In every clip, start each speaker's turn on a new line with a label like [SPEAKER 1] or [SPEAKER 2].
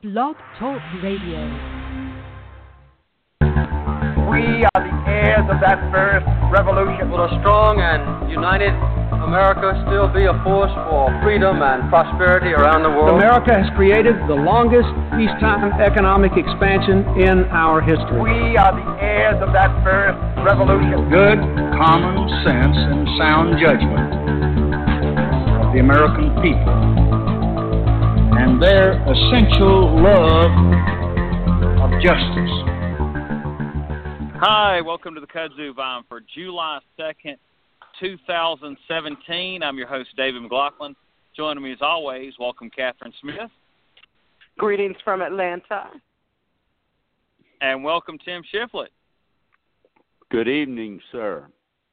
[SPEAKER 1] Blog Talk Radio.
[SPEAKER 2] We are the heirs of that first revolution.
[SPEAKER 3] Will a strong and united America still be a force for freedom and prosperity around the world?
[SPEAKER 4] America has created the longest peacetime economic expansion in our history.
[SPEAKER 2] We are the heirs of that first revolution.
[SPEAKER 5] Good, common sense, and sound judgment of the American people and their essential love of justice.
[SPEAKER 6] Hi, welcome to the Kudzu Vine for July 2nd, 2017. I'm your host, David McLaughlin. Joining me as always, welcome Catherine Smith.
[SPEAKER 7] Greetings from Atlanta.
[SPEAKER 6] And welcome Tim Shiflett.
[SPEAKER 8] Good evening, sir.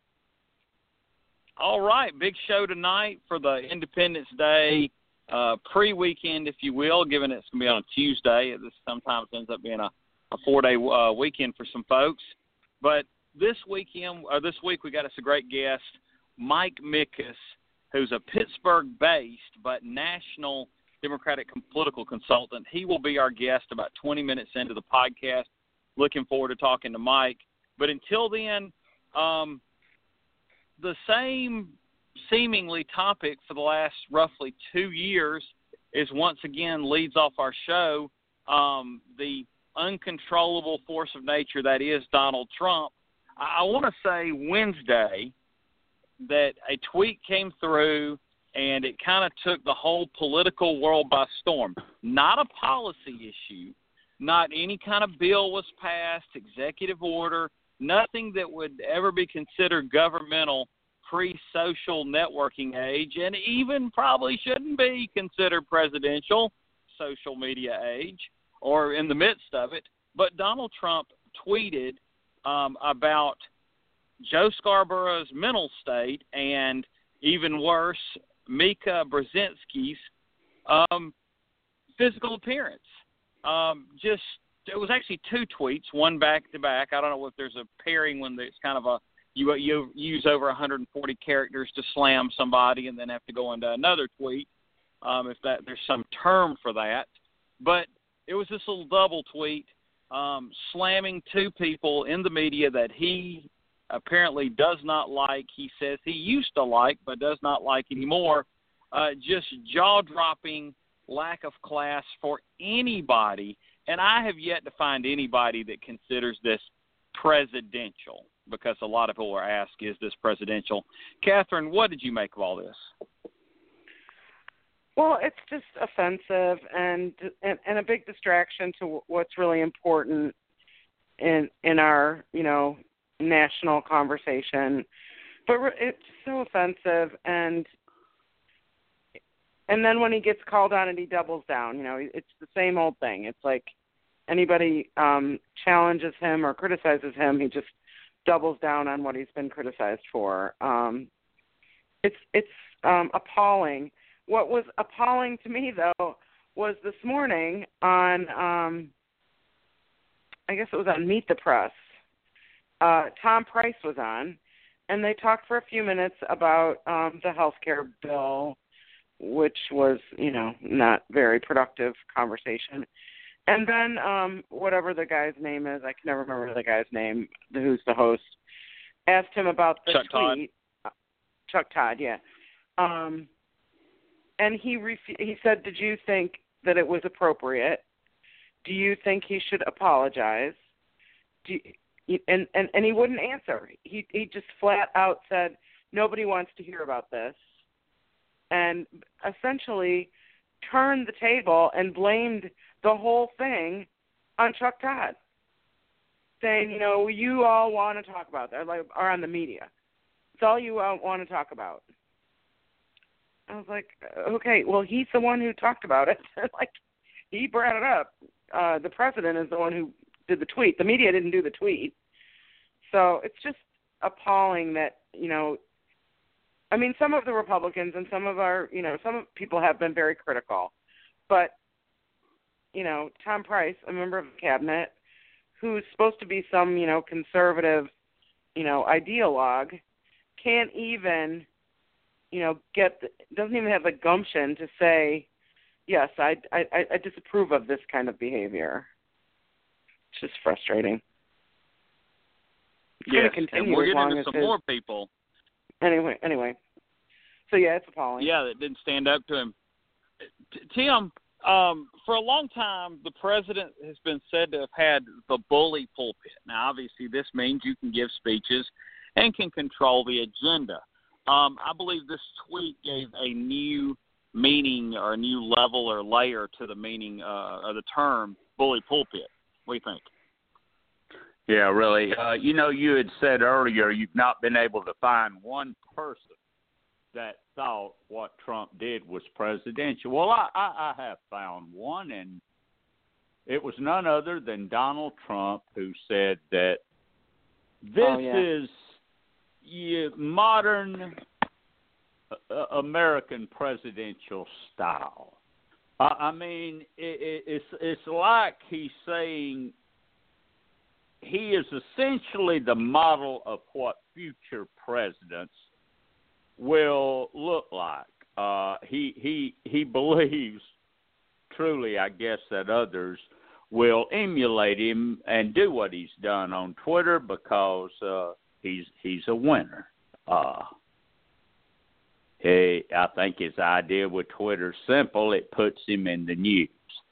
[SPEAKER 6] All right, big show tonight for the Independence Day pre-weekend, if you will, given it's going to be on a Tuesday. This sometimes ends up being a four-day weekend for some folks. But this week we got us a great guest, Mike Mickes, who's a Pittsburgh-based but national Democratic political consultant. He will be our guest about 20 minutes into the podcast. Looking forward to talking to Mike. But until then, the same seemingly topic for the last roughly 2 years is once again leads off our show, the uncontrollable force of nature that is Donald Trump. I want to say Wednesday that a tweet came through and it kind of took the whole political world by storm. Not a policy issue, not any kind of bill was passed, executive order, nothing that would ever be considered governmental pre-social networking age, and even probably shouldn't be considered presidential social media age or in the midst of it. But Donald Trump tweeted about Joe Scarborough's mental state and, even worse, Mika Brzezinski's physical appearance. It was actually two tweets, one back-to-back. I don't know if there's a pairing when it's kind of you use over 140 characters to slam somebody and then have to go into another tweet, if there's some term for that. But it was this little double tweet slamming two people in the media that he apparently does not like. He says he used to like but does not like anymore. Just jaw-dropping lack of class for anybody. And I have yet to find anybody that considers this presidential, because a lot of people are asked, is this presidential? Catherine, what did you make of all this?
[SPEAKER 7] Well, it's just offensive and a big distraction to what's really important in our, national conversation. But it's so offensive, and then when he gets called on it, he doubles down. It's the same old thing. It's like anybody challenges him or criticizes him, he just doubles down on what he's been criticized for. It's appalling. What was appalling to me, though, was this morning on, I guess it was on Meet the Press, Tom Price was on, and they talked for a few minutes about the health care bill, which was, not very productive conversation. And then whatever the guy's name is, I can never remember the guy's name, who's the host, asked him about the tweet. Chuck Todd, yeah. And he said, did you think that it was appropriate? Do you think he should apologize? And he wouldn't answer. He just flat out said, nobody wants to hear about this. And essentially turned the table and blamed the whole thing on Chuck Todd, saying, you all want to talk about that, or on the media. It's all you want to talk about. I was like, okay, well, he's the one who talked about it. He brought it up. The president is the one who did the tweet. The media didn't do the tweet. So it's just appalling that, some of the Republicans and some of our, some people have been very critical. But, Tom Price, a member of the cabinet, who's supposed to be some, conservative, ideologue, can't even, doesn't even have the gumption to say, yes, I disapprove of this kind of behavior. It's just frustrating. It's going to continue
[SPEAKER 6] and we're
[SPEAKER 7] as
[SPEAKER 6] getting
[SPEAKER 7] long
[SPEAKER 6] to
[SPEAKER 7] as
[SPEAKER 6] some more people.
[SPEAKER 7] Anyway. So yeah, it's appalling.
[SPEAKER 6] Yeah, that didn't stand up to him. Tim, for a long time, the president has been said to have had the bully pulpit. Now, obviously, this means you can give speeches and can control the agenda. I believe this tweet gave a new meaning or a new level or layer to the meaning of the term bully pulpit. What do you think?
[SPEAKER 8] Yeah, really. You had said earlier you've not been able to find one person that thought what Trump did was presidential. Well, I have found one, and it was none other than Donald Trump, who said that this is modern American presidential style. I mean, it's like he's saying he is essentially the model of what future presidents will look like. He believes truly, I guess, that others will emulate him and do what he's done on Twitter because he's a winner. I think his idea with Twitter's simple. It puts him in the news.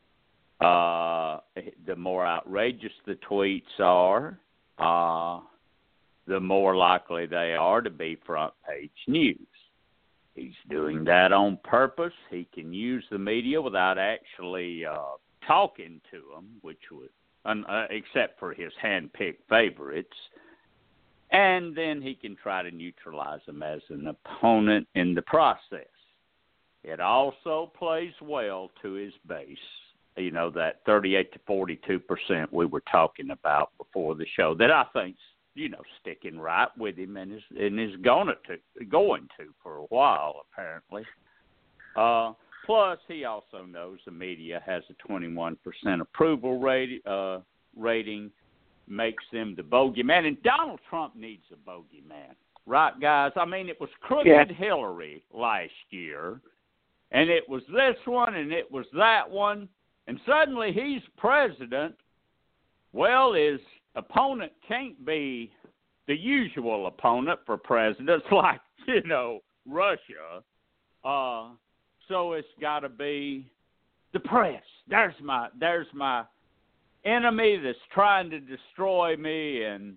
[SPEAKER 8] The more outrageous the tweets are, the more likely they are to be front page news. He's doing that on purpose. He can use the media without actually talking to them, which would, except for his hand-picked favorites. And then he can try to neutralize them as an opponent in the process. It also plays well to his base. You know, that 38 to 42% we were talking about before the show that I think's, sticking right with him and is going to for a while, apparently. Plus, he also knows the media has a 21% approval rating, makes them the bogeyman. And Donald Trump needs a bogeyman, right, guys? I mean, it was crooked Hillary last year, and it was this one, and it was that one, and suddenly he's president. Well, his opponent can't be the usual opponent for presidents like, Russia. So it's got to be the press. There's my enemy that's trying to destroy me, and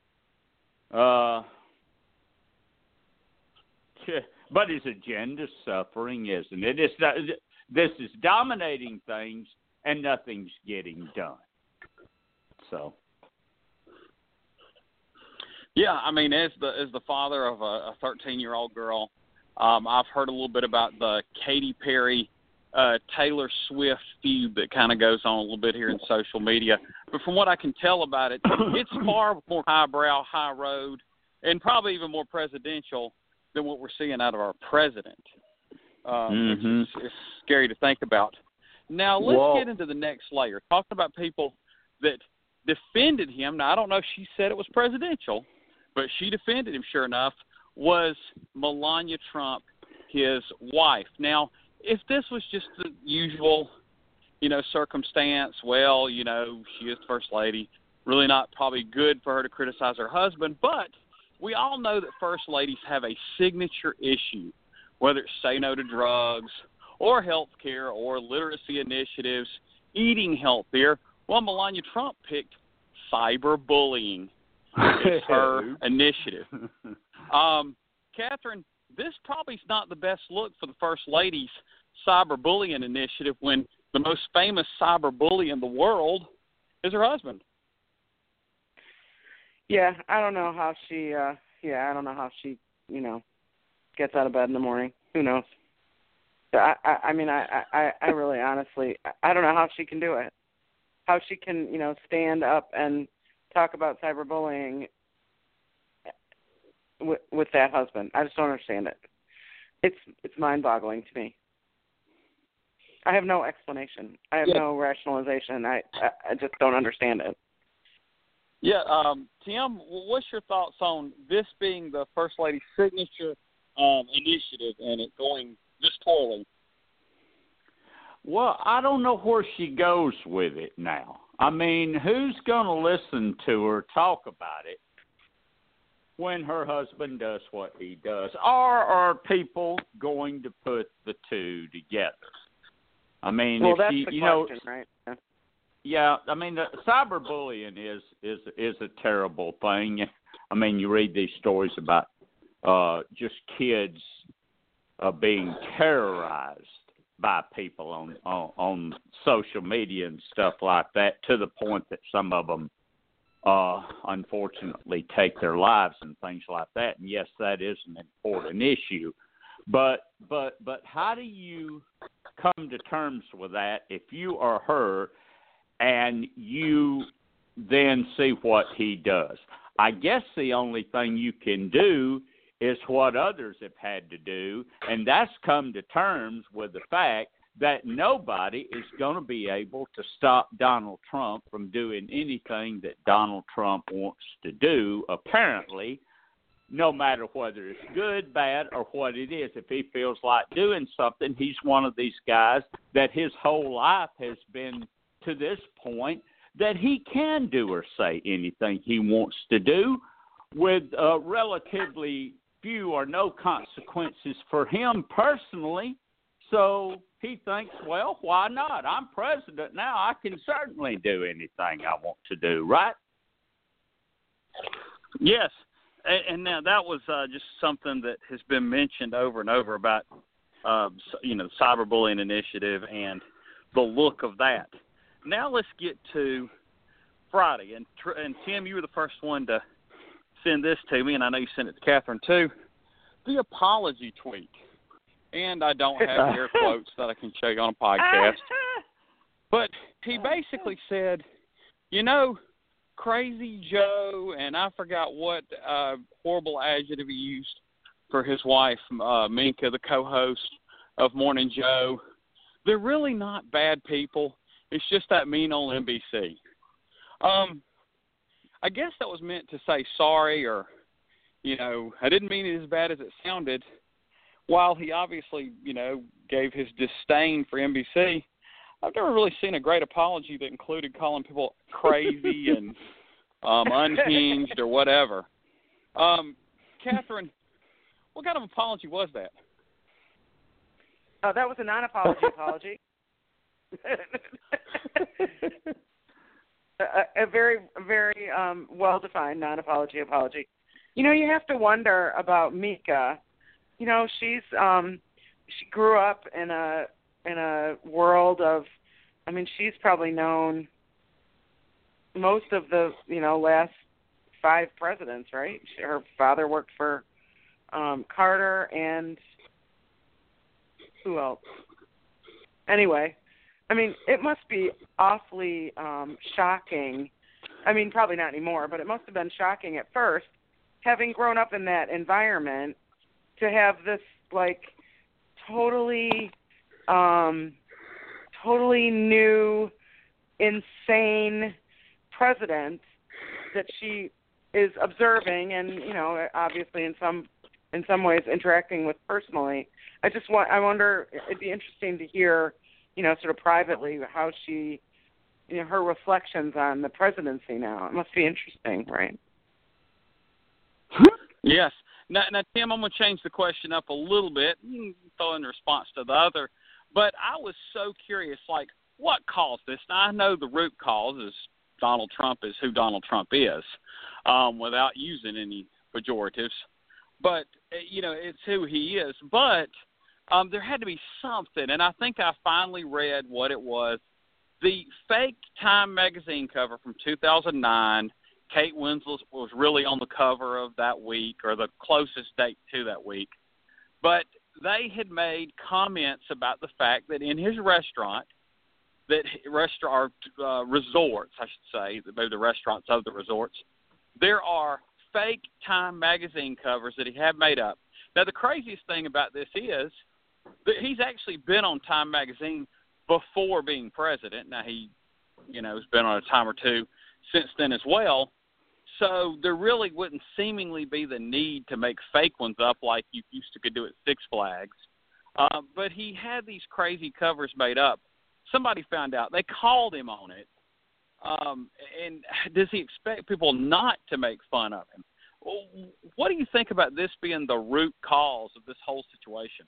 [SPEAKER 8] but his agenda's suffering, isn't it? This is dominating things, and nothing's getting done. So.
[SPEAKER 6] Yeah, I mean, as the father of a 13-year-old girl, I've heard a little bit about the Katy Perry, Taylor Swift feud that kind of goes on a little bit here in social media. But from what I can tell about it, it's far more highbrow, high road, and probably even more presidential than what we're seeing out of our president. Which is scary to think about. Now, let's get into the next layer. Talking about people that defended him. Now, I don't know if she said it was presidential, but she defended him, sure enough, was Melania Trump, his wife. Now, if this was just the usual, circumstance, well, she is the first lady, really not probably good for her to criticize her husband, but we all know that first ladies have a signature issue, whether it's say no to drugs or health care or literacy initiatives, eating healthier. Well, Melania Trump picked cyberbullying as her initiative. Catherine, this probably is not the best look for the First Lady's cyberbullying initiative when the most famous cyberbully in the world is her husband.
[SPEAKER 7] Yeah, I don't know how she, gets out of bed in the morning. Who knows? I mean, I really honestly, I don't know how she can do it. How she can, stand up and talk about cyberbullying with that husband. I just don't understand it. It's mind-boggling to me. I have no explanation. I have no rationalization. I just don't understand it.
[SPEAKER 6] Yeah, Tim, what's your thoughts on this being the First Lady's signature initiative and it going this poorly?
[SPEAKER 8] Well, I don't know where she goes with it now. I mean, who's going to listen to her talk about it when her husband does what he does? Or are people going to put the two together? I mean,
[SPEAKER 7] well,
[SPEAKER 8] if
[SPEAKER 7] that's
[SPEAKER 8] she,
[SPEAKER 7] the
[SPEAKER 8] you
[SPEAKER 7] question,
[SPEAKER 8] know,
[SPEAKER 7] right? Yeah.
[SPEAKER 8] yeah, I mean, the cyberbullying is a terrible thing. I mean, you read these stories about just kids being terrorized by people on social media and stuff like that, to the point that some of them unfortunately take their lives and things like that. And yes, that is an important issue. But how do you come to terms with that if you are her and you then see what he does? I guess the only thing you can do is what others have had to do, and that's come to terms with the fact that nobody is going to be able to stop Donald Trump from doing anything that Donald Trump wants to do, apparently, no matter whether it's good, bad, or what it is. If he feels like doing something, he's one of these guys that his whole life has been to this point that he can do or say anything he wants to do with relatively few or no consequences for him personally. So he thinks, well, why not? I'm president now. I can certainly do anything I want to do, right?
[SPEAKER 6] Yes. And now that was just something that has been mentioned over and over about, the cyberbullying initiative and the look of that. Now let's get to Friday. And Tim, you were the first one to send this to me, and I know you sent it to Catherine too. The apology tweet. And I don't have air quotes that I can show you on a podcast. But he basically said, Crazy Joe, and I forgot what horrible adjective he used for his wife, Minka, the co-host of Morning Joe. They're really not bad people. It's just that mean old NBC. I guess that was meant to say sorry, or, I didn't mean it as bad as it sounded. While he obviously, gave his disdain for NBC, I've never really seen a great apology that included calling people crazy and unhinged or whatever. Catherine, what kind of apology was that?
[SPEAKER 7] That was a non-apology apology. A very, very well-defined non-apology apology. You have to wonder about Mika. She grew up in a world of, she's probably known most of the, last 5 presidents, right? Her father worked for Carter and who else? Anyway, it must be awfully shocking. Probably not anymore, but it must have been shocking at first, having grown up in that environment, to have this, totally new, insane president that she is observing and, obviously in some ways interacting with personally. I wonder, it'd be interesting to hear, sort of privately how she, her reflections on the presidency now. It must be interesting, right?
[SPEAKER 6] Yes. Now, Tim, I'm going to change the question up a little bit, throw in response to the other. But I was so curious, what caused this? Now, I know the root cause is Donald Trump is who Donald Trump is, without using any pejoratives. But, it's who he is. But there had to be something, and I think I finally read what it was. The fake Time magazine cover from 2009, Kate Winslet was really on the cover of that week, or the closest date to that week. But they had made comments about the fact that in his restaurant, resorts, I should say, maybe the restaurants of the resorts, there are fake Time magazine covers that he had made up. Now, the craziest thing about this is that he's actually been on Time magazine before being president. Now, he, has been on a time or two since then as well. So there really wouldn't seemingly be the need to make fake ones up like you used to could do at Six Flags. But he had these crazy covers made up. somebody found out. They called him on it. And does he expect people not to make fun of him? What do you think about this being the root cause of this whole situation?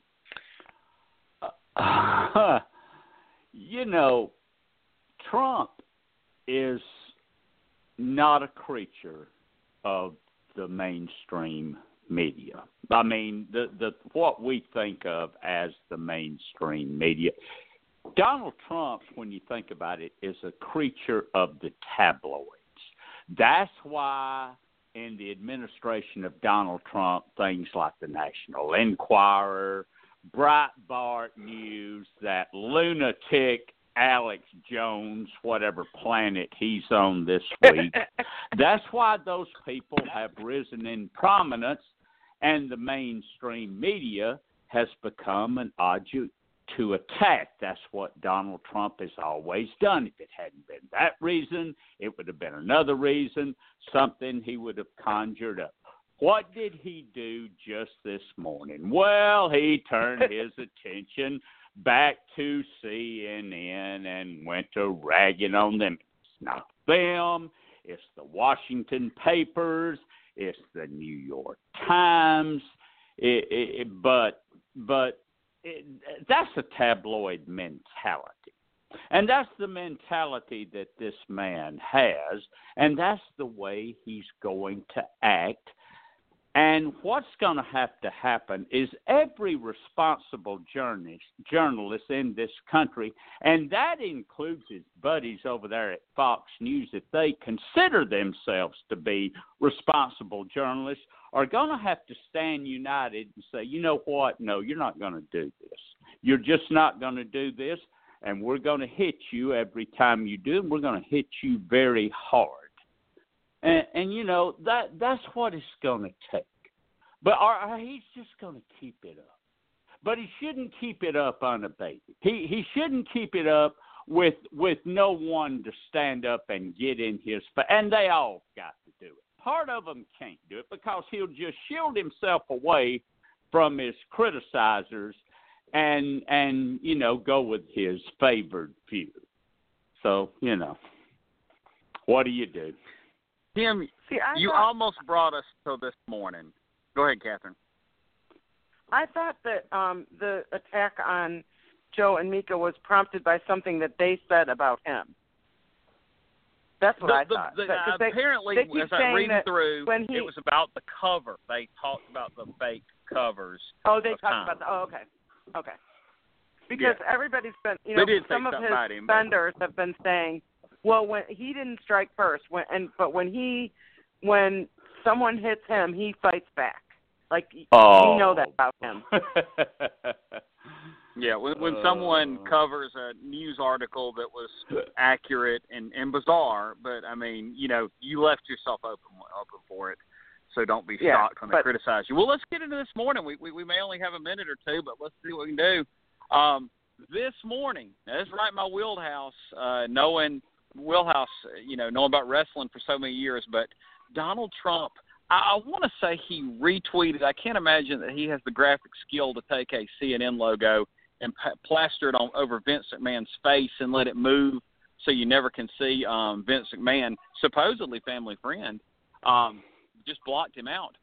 [SPEAKER 8] You know, Trump is not a creature of the mainstream media. I mean, the what we think of as the mainstream media. Donald Trump, when you think about it, is a creature of the tabloids. That's why in the administration of Donald Trump, things like the National Enquirer, Breitbart News, that lunatic Alex Jones, whatever planet he's on this week, that's why those people have risen in prominence, and the mainstream media has become an object to attack. That's what Donald Trump has always done. If it hadn't been that reason, it would have been another reason, something he would have conjured up. What did he do just this morning? Well, he turned his attention back to CNN and went to ragging on them. It's not them. It's the Washington papers. It's the New York Times. But that's a tabloid mentality. And that's the mentality that this man has, and that's the way he's going to act. And what's going to have to happen is every responsible journalist in this country, and that includes his buddies over there at Fox News, if they consider themselves to be responsible journalists, are going to have to stand united and say, you know what, no, you're not going to do this. You're just not going to do this, and we're going to hit you every time you do, and we're going to hit you very hard. And you know, that's what it's going to take. But he's just going to keep it up. But he shouldn't keep it up unabated. He shouldn't keep it up with no one to stand up and get in his face. And they all got to do it. Part of them can't do it because he'll just shield himself away from his criticizers and you know, go with his favored few. So, you know, what do you do?
[SPEAKER 6] Tim, you almost brought us to this morning. Go ahead, Catherine.
[SPEAKER 7] I thought that the attack on Joe and Mika was prompted by something that they said about him. That's what I thought.
[SPEAKER 6] Apparently, as I read through, it was about the cover. They talked about the fake covers.
[SPEAKER 7] Oh, they talked about okay. Because everybody's been, you know, some of his defenders have been saying, well, when he didn't strike first, but when someone hits him, he fights back. Like, you know that about him.
[SPEAKER 6] Yeah, when someone covers a news article that was accurate and bizarre, but, I mean, you know, you left yourself open for it, so don't be shocked when they criticize you. Well, let's get into this morning. We may only have a minute or two, but let's see what we can do. This morning, now this is right in my wheelhouse, knowing about wrestling for so many years, but Donald Trump, I want to say he retweeted. I can't imagine that he has the graphic skill to take a CNN logo and plaster it over Vince McMahon's face and let it move so you never can see Vince McMahon, supposedly family friend, just blocked him out.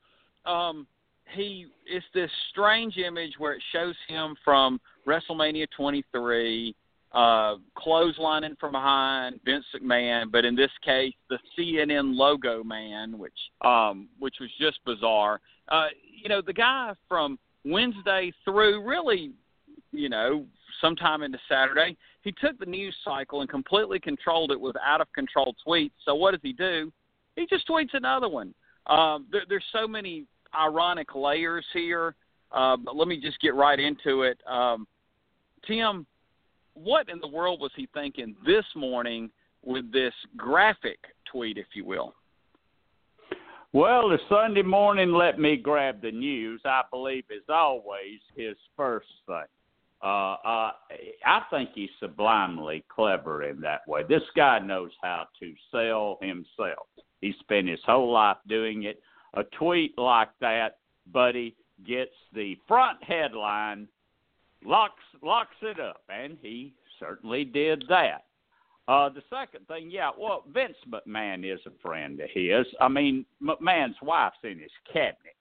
[SPEAKER 6] It's this strange image where it shows him from WrestleMania 23, clotheslining from behind Vince McMahon, but in this case, the CNN logo man, which was just bizarre. You know, the guy from Wednesday through really, you know, sometime into Saturday, he took the news cycle and completely controlled it with out-of-control tweets. So what does he do? He just tweets another one. There's so many ironic layers here, but let me just get right into it. Tim, what in the world was he thinking this morning with this graphic tweet, if you will?
[SPEAKER 8] Well, the Sunday morning let me grab the news, I believe, is always his first thing. I think he's sublimely clever in that way. This guy knows how to sell himself. He spent his whole life doing it. A tweet like that, buddy, gets the front headline, locks it up, and he certainly did that. The second thing, Vince McMahon is a friend of his. I mean, McMahon's wife's in his cabinet.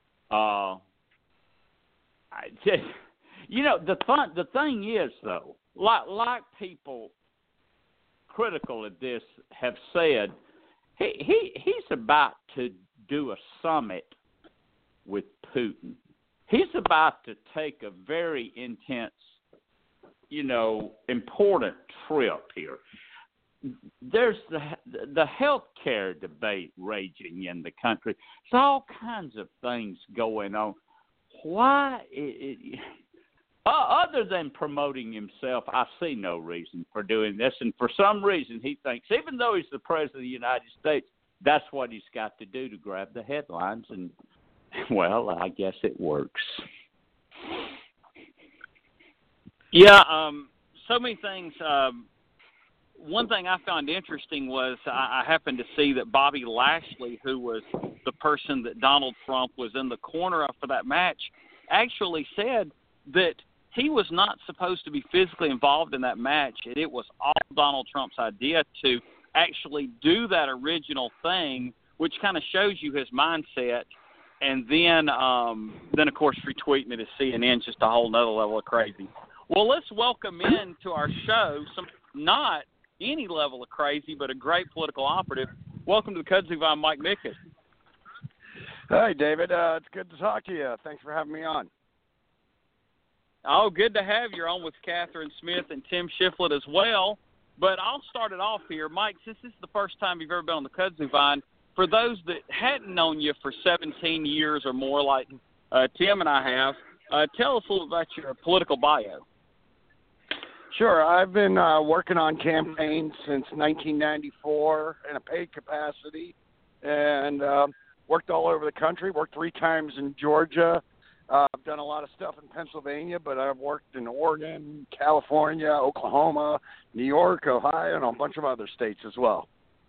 [SPEAKER 8] The thing is, though, like people critical of this have said, he's about to do a summit with Putin. He's about to take a very intense, important trip here. There's the health care debate raging in the country. There's all kinds of things going on. Why? Other than promoting himself, I see no reason for doing this. And for some reason, he thinks, even though he's the President of the United States, that's what he's got to do to grab the headlines. And, well, I guess it works.
[SPEAKER 6] Yeah, so many things. One thing I found interesting was I happened to see that Bobby Lashley, who was the person that Donald Trump was in the corner of for that match, actually said that he was not supposed to be physically involved in that match, and it was all Donald Trump's idea to actually do that original thing, which kind of shows you his mindset. And then of course, retweeting it at CNN, just a whole nother level of crazy. Well, let's welcome in to our show some not any level of crazy, but a great political operative. Welcome to the Kudzu Vine, Mike Mickett.
[SPEAKER 1] Hi, David. It's good to talk to you. Thanks for having me on.
[SPEAKER 6] Oh, good to have you on with Catherine Smith and Tim Shiflett as well. But I'll start it off here. Mike, since this is the first time you've ever been on the Kudzu Vine, for those that hadn't known you for 17 years or more like Tim and I have, tell us a little about your political bio.
[SPEAKER 1] Sure. I've been working on campaigns since 1994 in a paid capacity and worked all over the country, worked 3 times in Georgia. I've done a lot of stuff in Pennsylvania, but I've worked in Oregon, California, Oklahoma, New York, Ohio, and a bunch of other states as well.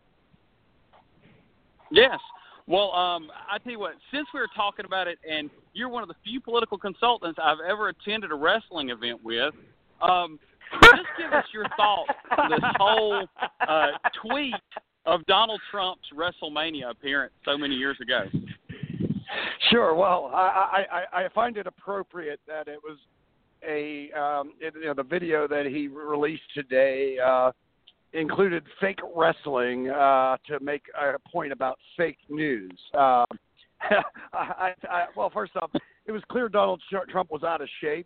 [SPEAKER 6] Yes. Well, I tell you what, since we were talking about it, and you're one of the few political consultants I've ever attended a wrestling event with, just give us your thoughts on this whole tweet of Donald Trump's WrestleMania appearance so many years ago.
[SPEAKER 1] Sure. Well, I find it appropriate that it was the video that he released today included fake wrestling to make a point about fake news. Well, first off, it was clear Donald Trump was out of shape,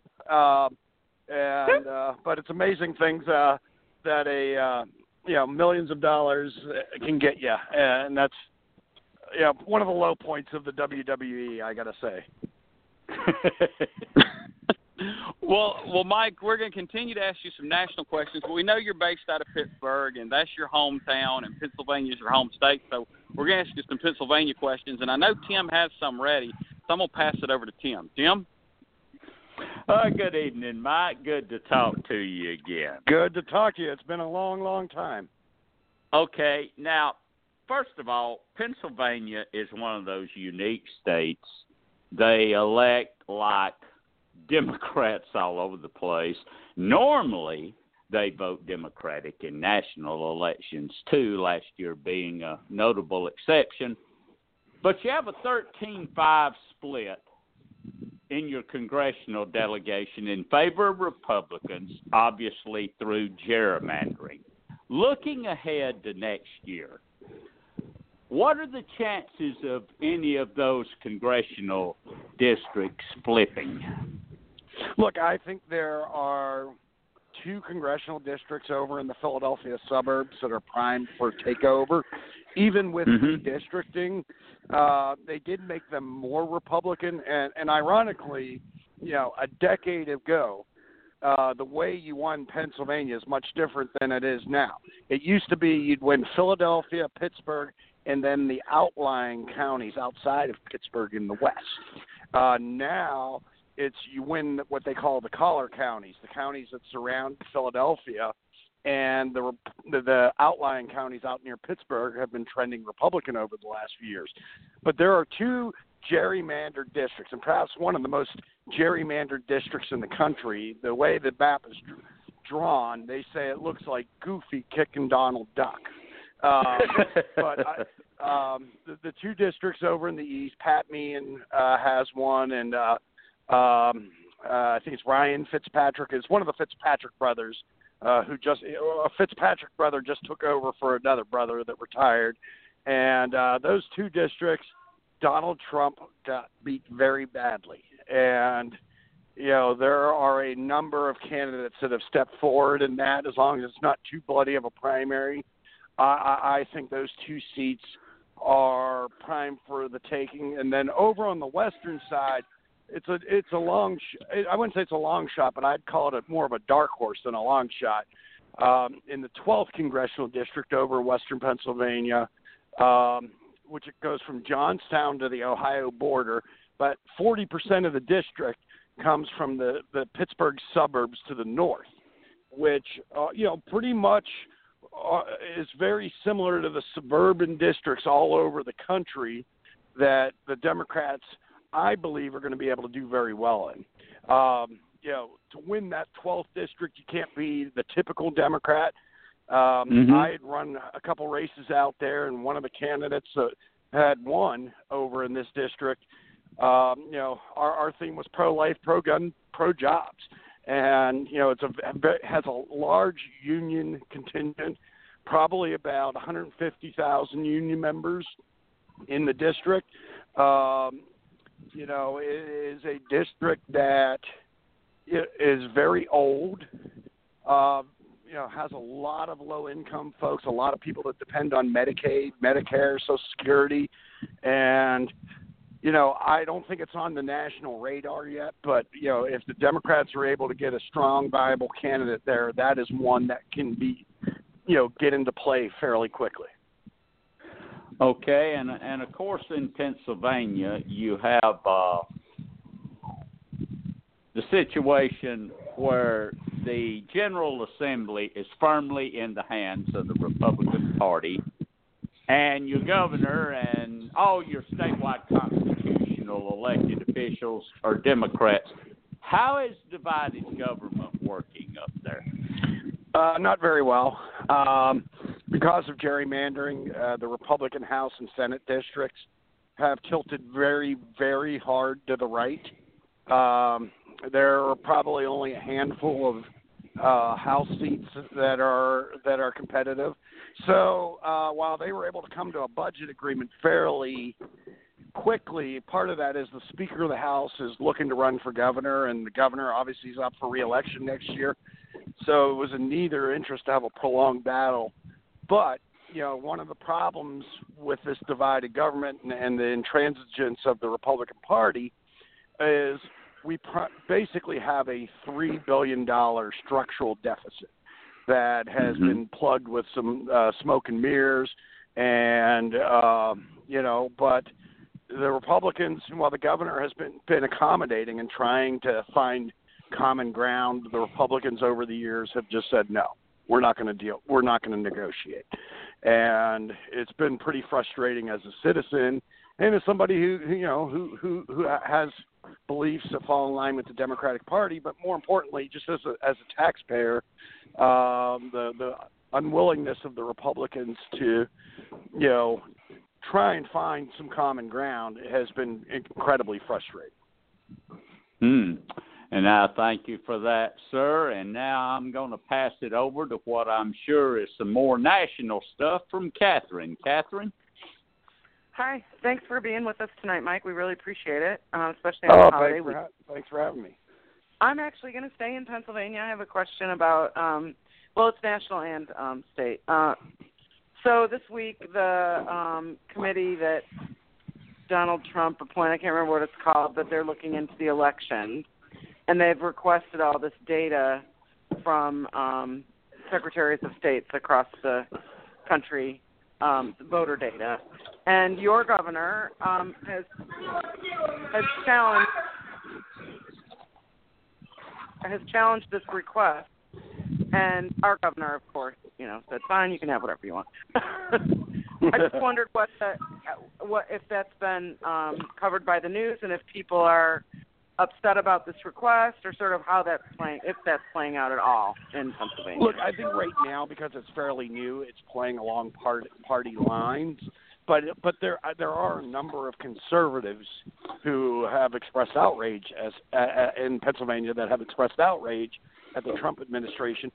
[SPEAKER 1] but it's amazing things that millions of dollars can get you, and that's one of the low points of the WWE, I gotta say.
[SPEAKER 6] Well, Mike, we're going to continue to ask you some national questions, but we know you're based out of Pittsburgh, and that's your hometown, and Pennsylvania's your home state, so we're going to ask you some Pennsylvania questions, and I know Tim has some ready, so I'm going to pass it over to Tim. Tim?
[SPEAKER 8] Good evening, Mike. Good to talk to you again.
[SPEAKER 1] Good to talk to you. It's been a long, long time.
[SPEAKER 8] Okay, now, first of all, Pennsylvania is one of those unique states. They elect like Democrats all over the place. Normally, they vote Democratic in national elections, too, last year being a notable exception. But you have a 13-5 split in your congressional delegation in favor of Republicans, obviously through gerrymandering. Looking ahead to next year, what are the chances of any of those congressional districts flipping?
[SPEAKER 1] Look, I think there are 2 congressional districts over in the Philadelphia suburbs that are primed for takeover. Even with redistricting, they did make them more Republican. And ironically, a decade ago, the way you won Pennsylvania is much different than it is now. It used to be you'd win Philadelphia, Pittsburgh, and then the outlying counties outside of Pittsburgh in the west. Now it's you win what they call the collar counties, the counties that surround Philadelphia, and the outlying counties out near Pittsburgh have been trending Republican over the last few years. But there are 2 gerrymandered districts, and perhaps one of the most gerrymandered districts in the country. The way the map is drawn, they say it looks like Goofy kicking Donald Duck. But the two districts over in the east, Pat Meehan has one, and I think it's Ryan Fitzpatrick is one of the Fitzpatrick brothers who a Fitzpatrick brother just took over for another brother that retired. And those two districts, Donald Trump got beat very badly. And, there are a number of candidates that have stepped forward in that, as long as it's not too bloody of a primary. I think those two seats are prime for the taking. And then over on the western side, it's a long I wouldn't say it's a long shot, but I'd call it more of a dark horse than a long shot. In the 12th congressional district over western Pennsylvania, which it goes from Johnstown to the Ohio border, but 40% of the district comes from the Pittsburgh suburbs to the north, which pretty much is very similar to the suburban districts all over the country that the Democrats, I believe, are going to be able to do very well in. To win that 12th district, you can't be the typical Democrat. I had run a couple races out there, and one of the candidates had won over in this district. Our theme was pro-life, pro-gun, pro-jobs. And, it has a large union contingent, probably about 150,000 union members in the district. It is a district that is very old, has a lot of low-income folks, a lot of people that depend on Medicaid, Medicare, Social Security, and I don't think it's on the national radar yet, but, if the Democrats are able to get a strong, viable candidate there, that is one that can be, get into play fairly quickly.
[SPEAKER 8] Okay, and of course in Pennsylvania you have the situation where the General Assembly is firmly in the hands of the Republican Party, and your governor and all your statewide constitutional elected officials are Democrats. How is divided government working up there?
[SPEAKER 1] Not very well. Because of gerrymandering, the Republican House and Senate districts have tilted very, very hard to the right. There are probably only a handful of House seats that are competitive. So while they were able to come to a budget agreement fairly quickly, part of that is the Speaker of the House is looking to run for governor, and the governor obviously is up for re-election next year. So it was in neither interest to have a prolonged battle. But, one of the problems with this divided government and the intransigence of the Republican Party is we basically have a $3 billion structural deficit that has been plugged with some smoke and mirrors. And, but the Republicans, while the governor has been accommodating and trying to find common ground, the Republicans over the years have just said, no, we're not going to deal. We're not going to negotiate. And it's been pretty frustrating as a citizen and as somebody who has beliefs that fall in line with the Democratic Party, but more importantly, just as a taxpayer, the unwillingness of the Republicans to, try and find some common ground has been incredibly frustrating.
[SPEAKER 8] And I thank you for that, sir. And now I'm going to pass it over to what I'm sure is some more national stuff from Catherine. Catherine?
[SPEAKER 7] Hi. Thanks for being with us tonight, Mike. We really appreciate it, especially on the holiday week.
[SPEAKER 1] Thanks for having me.
[SPEAKER 7] I'm actually going to stay in Pennsylvania. I have a question about, it's national and state. So this week, the committee that Donald Trump appointed, I can't remember what it's called, but they're looking into the election, and they've requested all this data from secretaries of states across the country, voter data. And your governor has challenged this request, and our governor, of course, said, fine, you can have whatever you want. I just wondered what if that's been covered by the news, and if people are upset about this request, or sort of how that's playing, if that's playing out at all in Pennsylvania?
[SPEAKER 1] Look, I think right now, because it's fairly new, it's playing along party lines. But there are a number of conservatives who have expressed outrage in Pennsylvania that have expressed outrage at the Trump administration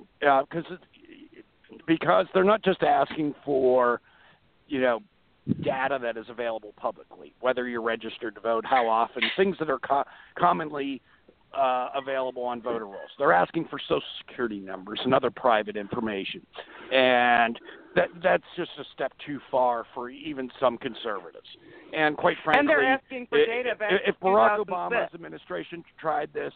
[SPEAKER 1] because they're not just asking for, data that is available publicly, whether you're registered to vote, how often, things that are commonly available on voter rolls. They're asking for Social Security numbers and other private information, and that's just a step too far for even some conservatives. And quite frankly,
[SPEAKER 7] and they're asking for data back
[SPEAKER 1] if Barack Obama's administration tried this,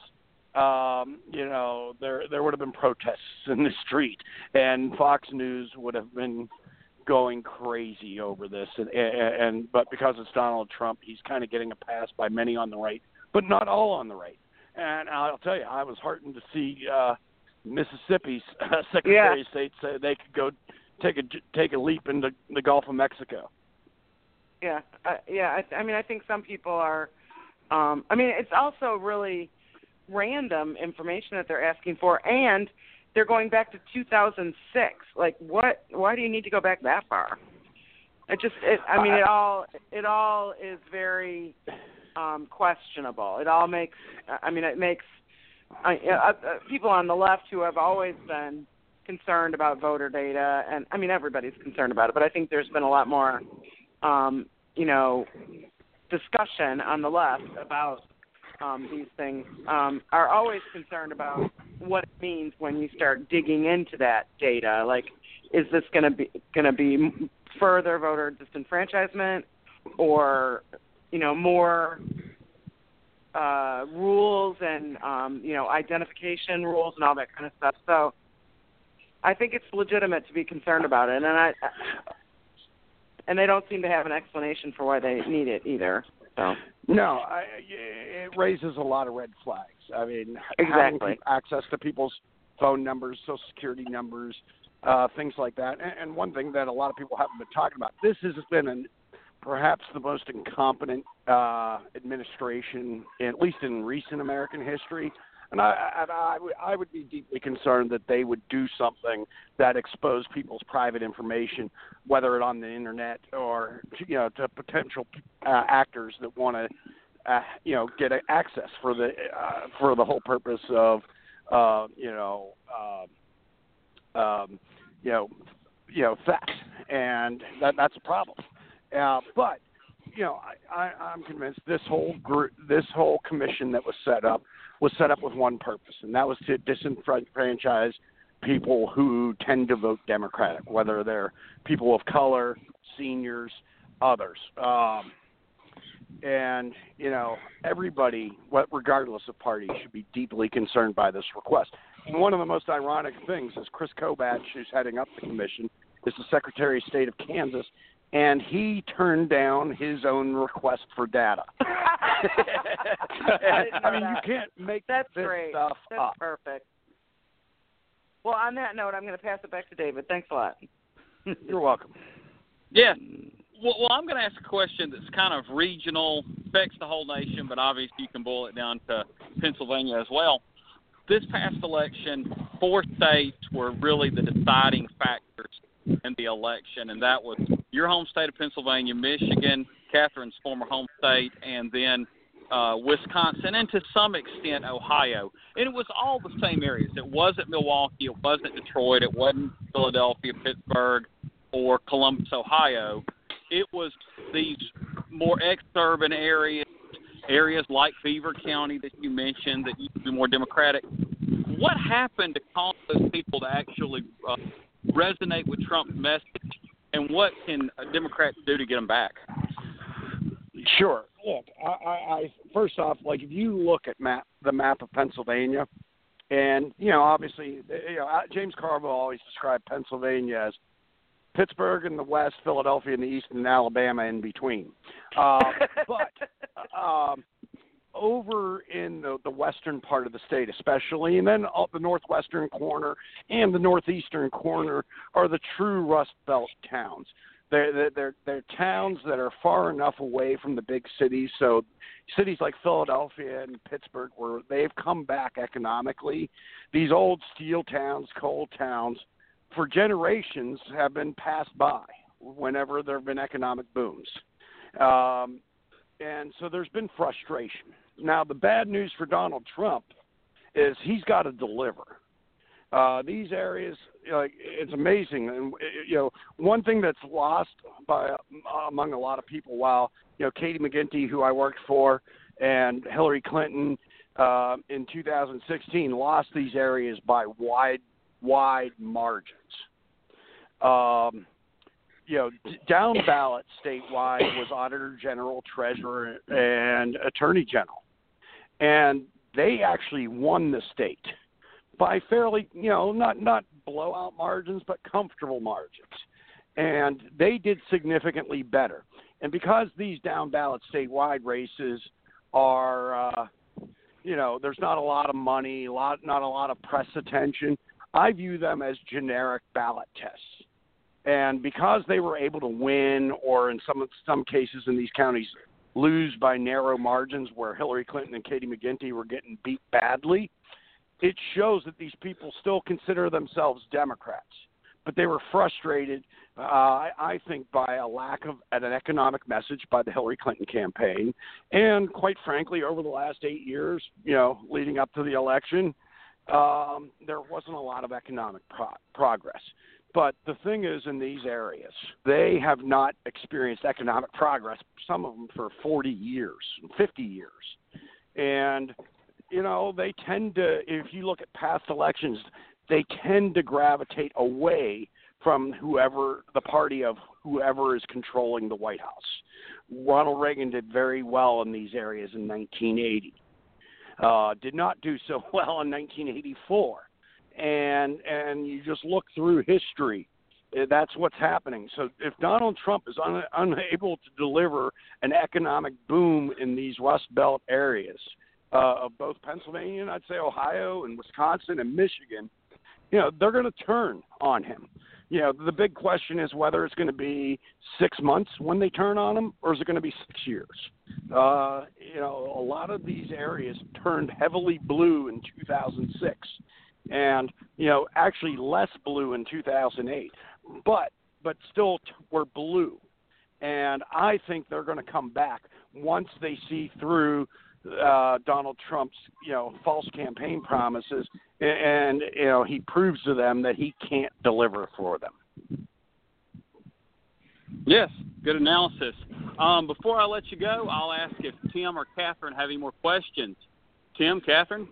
[SPEAKER 1] there would have been protests in the street, and Fox News would have been going crazy over this. But because it's Donald Trump, he's kind of getting a pass by many on the right, but not all on the right. And I'll tell you, I was heartened to see Mississippi's Secretary of State say they could go take a leap into the Gulf of Mexico.
[SPEAKER 7] Yeah. I think some people are. It's also really random information that they're asking for, and they're going back to 2006. Like, what? Why do you need to go back that far? It all is very questionable. It all makes. It makes people on the left who have always been concerned about voter data, and everybody's concerned about it, but I think there's been a lot more, discussion on the left about these things. Are always concerned about what it means when you start digging into that data. Like, is this going to be further voter disenfranchisement, or more rules and identification rules and all that kind of stuff. So I think it's legitimate to be concerned about it, and they don't seem to have an explanation for why they need it either. So
[SPEAKER 1] no, it raises a lot of red flags.
[SPEAKER 7] Exactly.
[SPEAKER 1] Having access to people's phone numbers, Social Security numbers, things like that. And one thing that a lot of people haven't been talking about, this has been perhaps the most incompetent administration, at least in recent American history. And I would be deeply concerned that they would do something that exposed people's private information, whether it on the internet or to potential actors that want to get access for the whole purpose of theft, and that's a problem. But I'm convinced this whole commission that was set up with one purpose, and that was to disenfranchise people who tend to vote Democratic, whether they're people of color, seniors, others. And everybody, regardless of party, should be deeply concerned by this request. And one of the most ironic things is Chris Kobach, who's heading up the commission, is the Secretary of State of Kansas, and he turned down his own request for data. You can't make this stuff up.
[SPEAKER 7] That's perfect. Well, on that note, I'm going to pass it back to David. Thanks a lot.
[SPEAKER 1] You're welcome.
[SPEAKER 6] Yeah. Well, I'm going to ask a question that's kind of regional, affects the whole nation, but obviously you can boil it down to Pennsylvania as well. This past election, 4 states were really the deciding factors in the election, and that was your home state of Pennsylvania, Michigan, Catherine's former home state, and then Wisconsin, and to some extent Ohio. And it was all the same areas. It wasn't Milwaukee, it wasn't Detroit, it wasn't Philadelphia, Pittsburgh, or Columbus, Ohio. It was these more exurban areas like Beaver County that you mentioned that used to be more Democratic. What happened to cause those people to actually resonate with Trump's message, and what can Democrats do to get them back?
[SPEAKER 1] Sure. Look, I first off, if you look at the map of Pennsylvania, and obviously, James Carville always described Pennsylvania as Pittsburgh in the west, Philadelphia in the east, and Alabama in between. But over in the western part of the state especially, and then up the northwestern corner and the northeastern corner are the true Rust Belt towns. they're towns that are far enough away from the big cities. So cities like Philadelphia and Pittsburgh, where they've come back economically, these old steel towns, coal towns, for generations have been passed by whenever there have been economic booms. And so there's been frustration. Now, the bad news for Donald Trump is he's got to deliver. These areas, it's amazing. And, one thing that's lost among a lot of people, while, Katie McGinty, who I worked for, and Hillary Clinton in 2016 lost these areas by wide margins. Down ballot statewide was Auditor General, Treasurer, and Attorney General. And they actually won the state by fairly, not blowout margins, but comfortable margins. And they did significantly better. And because these down ballot statewide races are, there's not a lot of money, not a lot of press attention, I view them as generic ballot tests. And because they were able to win, or in some cases in these counties lose by narrow margins where Hillary Clinton and Katie McGinty were getting beat badly, it shows that these people still consider themselves Democrats. But they were frustrated, I think, by a lack of an economic message by the Hillary Clinton campaign. And quite frankly, over the last 8 years, leading up to the election, there wasn't a lot of economic progress. But the thing is, in these areas, they have not experienced economic progress, some of them for 40 years, 50 years. And, they tend to, if you look at past elections, they tend to gravitate away from the party of whoever is controlling the White House. Ronald Reagan did very well in these areas in 1980. Did not do so well in 1984. And you just look through history, that's what's happening. So if Donald Trump is unable to deliver an economic boom in these Rust Belt areas of both Pennsylvania and I'd say Ohio and Wisconsin and Michigan, they're going to turn on him. The big question is whether it's going to be 6 months when they turn on him, or is it going to be 6 years? A lot of these areas turned heavily blue in 2006. And, actually less blue in 2008, but still were blue. And I think they're going to come back once they see through Donald Trump's, false campaign promises, and he proves to them that he can't deliver for them.
[SPEAKER 6] Yes, good analysis. Before I let you go, I'll ask if Tim or Catherine have any more questions. Tim, Catherine?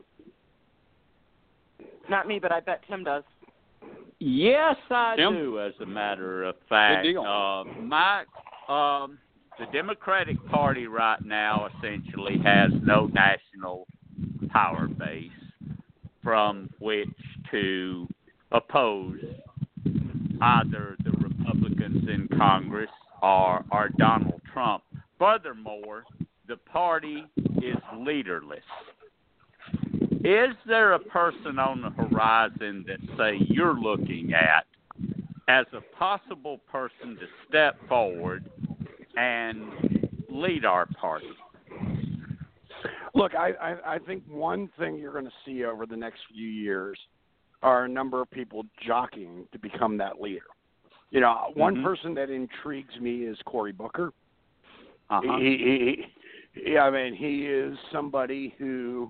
[SPEAKER 7] Not me, but I bet Tim does.
[SPEAKER 8] Yes, I
[SPEAKER 6] Tim?
[SPEAKER 8] do, as a matter of fact.
[SPEAKER 6] Good deal.
[SPEAKER 8] Mike, the Democratic Party right now essentially has no national power base from which to oppose either the Republicans in Congress or Donald Trump. Furthermore, the party is leaderless. Is there a person on the horizon that, say, you're looking at as a possible person to step forward and lead our party?
[SPEAKER 1] Look, I think one thing you're going to see over the next few years are a number of people jockeying to become that leader. One person that intrigues me is Cory Booker.
[SPEAKER 8] Uh-huh.
[SPEAKER 1] He is somebody who,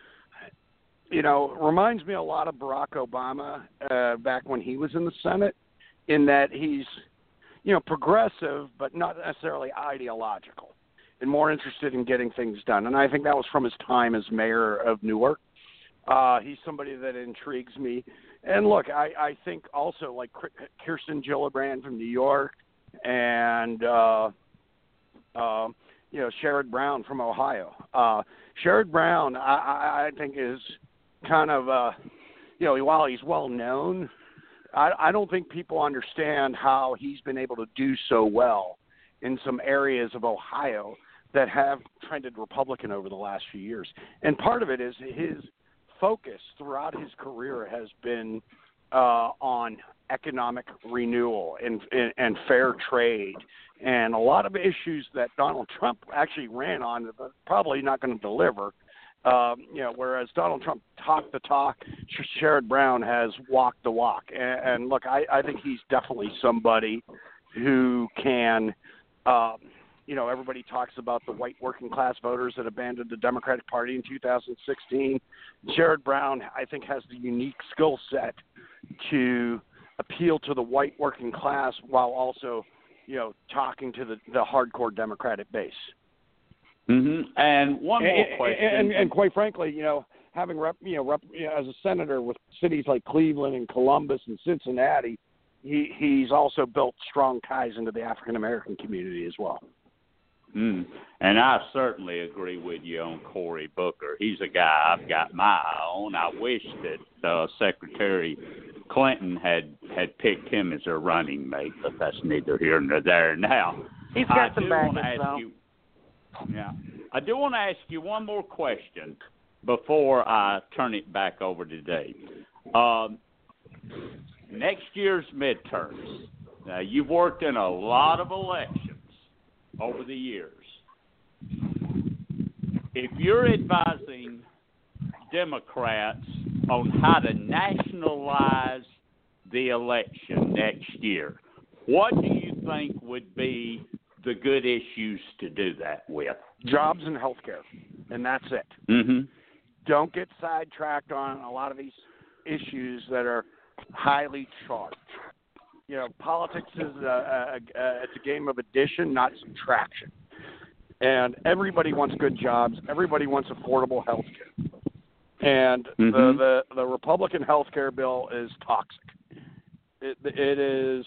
[SPEAKER 1] reminds me a lot of Barack Obama back when he was in the Senate, in that he's, progressive, but not necessarily ideological, and more interested in getting things done. And I think that was from his time as mayor of Newark. He's somebody that intrigues me. And look, I think also like Kirsten Gillibrand from New York, and Sherrod Brown from Ohio. Sherrod Brown, I think, is kind of, while he's well known, I don't think people understand how he's been able to do so well in some areas of Ohio that have trended Republican over the last few years. And part of it is his focus throughout his career has been on economic renewal and fair trade, and a lot of issues that Donald Trump actually ran on, but probably not going to deliver. Whereas Donald Trump talked the talk, Sherrod Brown has walked the walk. And look, I think he's definitely somebody who can, everybody talks about the white working class voters that abandoned the Democratic Party in 2016. Sherrod Brown, I think, has the unique skill set to appeal to the white working class while also, talking to the hardcore Democratic base.
[SPEAKER 8] Mm-hmm. And one more question.
[SPEAKER 1] And quite frankly, having as a senator with cities like Cleveland and Columbus and Cincinnati, he's also built strong ties into the African American community as well.
[SPEAKER 8] And I certainly agree with you on Cory Booker. He's a guy I've got my eye on. I wish that Secretary Clinton had picked him as a running mate, but that's neither here nor there. Now,
[SPEAKER 7] he's got some baggage, though.
[SPEAKER 8] Yeah. I do want to ask you one more question before I turn it back over to Dave. Next year's midterms. Now, you've worked in a lot of elections over the years. If you're advising Democrats on how to nationalize the election next year, what do you think would be the good issues to do that with?
[SPEAKER 1] Jobs and health care, and that's it.
[SPEAKER 8] Mm-hmm.
[SPEAKER 1] Don't get sidetracked on a lot of these issues that are highly charged. Politics is it's a game of addition, not subtraction. And everybody wants good jobs. Everybody wants affordable health care. And the Republican health care bill is toxic. It is.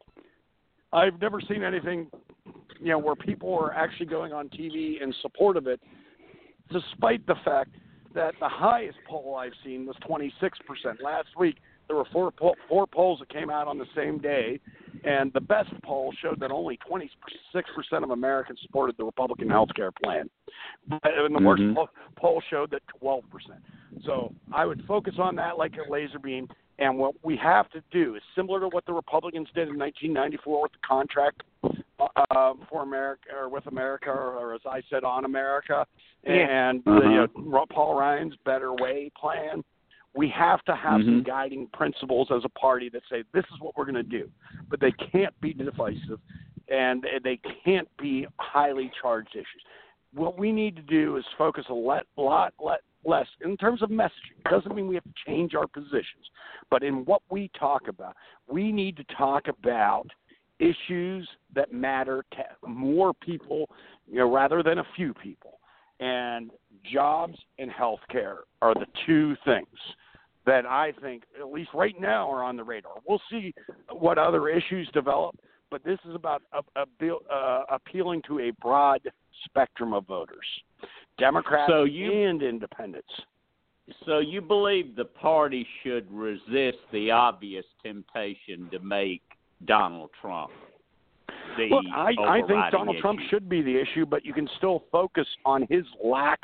[SPEAKER 1] I've never seen anything, where people are actually going on TV in support of it, despite the fact that the highest poll I've seen was 26%. Last week, there were four polls that came out on the same day, and the best poll showed that only 26% of Americans supported the Republican health care plan. And the worst poll showed that 12%. So I would focus on that like a laser beam. And what we have to do is similar to what the Republicans did in 1994 with the contract for America, or with America, or as I said, on America, and Paul Ryan's Better Way plan. We have to have some guiding principles as a party that say this is what we're going to do, but they can't be divisive, and they can't be highly charged issues. What we need to do is focus a lot less in terms of messaging. It doesn't mean we have to change our positions, but in what we talk about, we need to talk about issues that matter to more people, rather than a few people. And jobs and health care are the two things that I think, at least right now, are on the radar. We'll see what other issues develop, but this is about appealing to a broad spectrum of voters, Democrats and independents.
[SPEAKER 8] So you believe the party should resist the obvious temptation to make Donald Trump the
[SPEAKER 1] Look, I think Donald
[SPEAKER 8] issue.
[SPEAKER 1] Trump should be the issue, but you can still focus on his lack,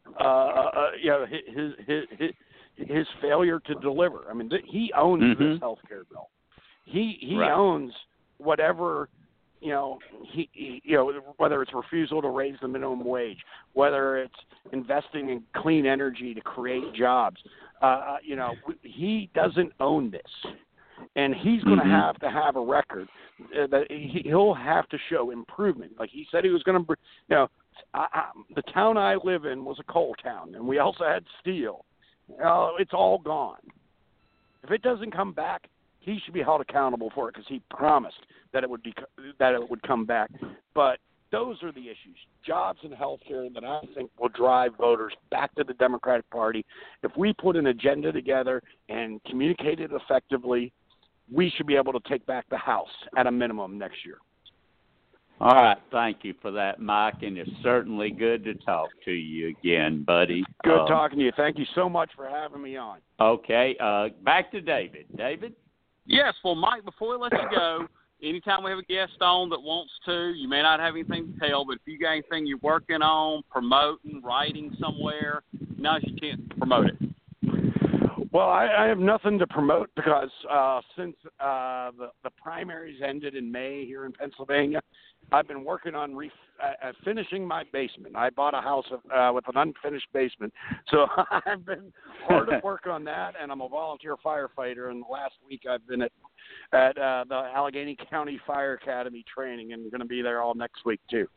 [SPEAKER 1] his failure to deliver. I mean, he owns this health care bill. He owns whatever, whether it's refusal to raise the minimum wage, whether it's investing in clean energy to create jobs. He doesn't own this. And he's going to have a record that he'll have to show improvement. Like he said he was going to, the town I live in was a coal town, and we also had steel. It's all gone. If it doesn't come back, he should be held accountable for it because he promised that it would come back. But those are the issues, jobs and health care, that I think will drive voters back to the Democratic Party. If we put an agenda together and communicate it effectively, we should be able to take back the House at a minimum next year.
[SPEAKER 8] All right. Thank you for that, Mike, and it's certainly good to talk to you again, buddy.
[SPEAKER 1] Good talking to you. Thank you so much for having me on.
[SPEAKER 8] Okay. Back to David. David?
[SPEAKER 6] Yes. Well, Mike, before we let you go, anytime we have a guest on that wants to, you may not have anything to tell, but if you got anything you're working on, promoting, writing somewhere, now's your chance to promote it.
[SPEAKER 1] Well, I have nothing to promote because since the primaries ended in May here in Pennsylvania, I've been working on finishing my basement. I bought a house with an unfinished basement, so I've been hard at work on that, and I'm a volunteer firefighter. And last week I've been at the Allegheny County Fire Academy training, and going to be there all next week too.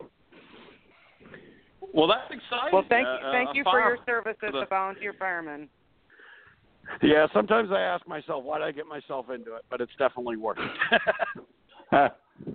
[SPEAKER 6] Well, that's exciting.
[SPEAKER 7] Well, thank you for your service as a volunteer fireman.
[SPEAKER 1] Yeah, sometimes I ask myself, why did I get myself into it? But it's definitely worth it.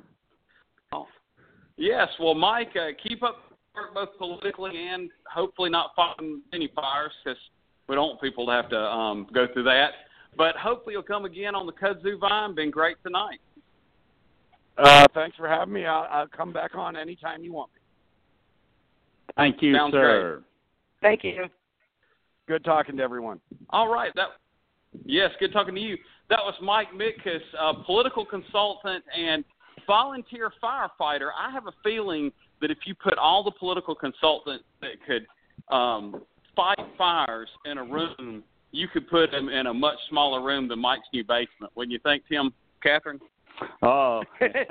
[SPEAKER 6] Yes, well, Mike, keep up both politically and hopefully not fighting any fires, because we don't want people to have to go through that. But hopefully you'll come again on the Kudzu Vine. Been great tonight.
[SPEAKER 1] Thanks for having me. I'll come back on anytime you want me.
[SPEAKER 8] Thank you,
[SPEAKER 6] Sounds
[SPEAKER 8] sir.
[SPEAKER 6] Great.
[SPEAKER 7] Thank you.
[SPEAKER 1] Good talking to everyone.
[SPEAKER 6] All right. Yes, good talking to you. That was Mike Mitkus, political consultant and volunteer firefighter. I have a feeling that if you put all the political consultants that could fight fires in a room, you could put them in a much smaller room than Mike's new basement. Wouldn't you think, Tim, Catherine?
[SPEAKER 8] Oh.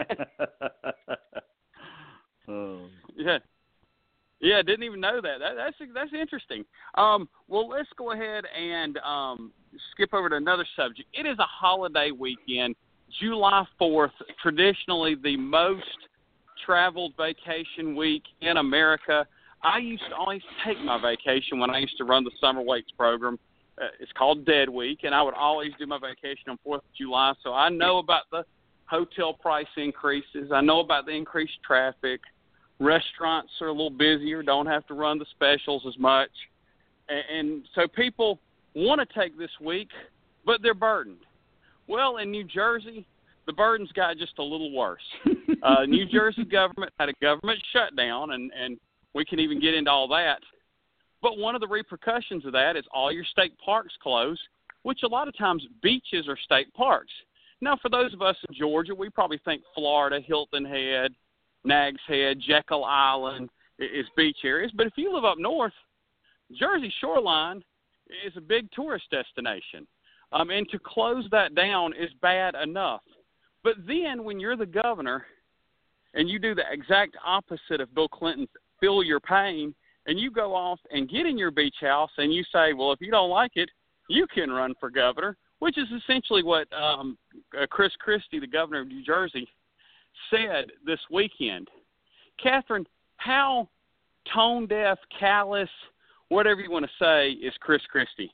[SPEAKER 6] Yeah. Yeah, didn't even know that. That's interesting. Well, let's go ahead and skip over to another subject. It is a holiday weekend, July 4th, traditionally the most traveled vacation week in America. I used to always take my vacation when I used to run the summer weights program. It's called Dead Week, and I would always do my vacation on 4th of July, so I know about the hotel price increases. I know about the increased traffic. Restaurants are a little busier, don't have to run the specials as much. And so people want to take this week, but they're burdened. Well, in New Jersey, the burdens got just a little worse. New Jersey government had a government shutdown, and we can even get into all that. But one of the repercussions of that is all your state parks close, which a lot of times beaches are state parks. Now, for those of us in Georgia, we probably think Florida, Hilton Head, Nags Head, Jekyll Island is beach areas. But if you live up north, Jersey shoreline is a big tourist destination. And to close that down is bad enough. But then when you're the governor and you do the exact opposite of Bill Clinton's feel your pain, and you go off and get in your beach house and you say, well, if you don't like it, you can run for governor, which is essentially what Chris Christie, the governor of New Jersey, said this weekend. Catherine, how tone deaf, callous, whatever you want to say, is Chris Christie?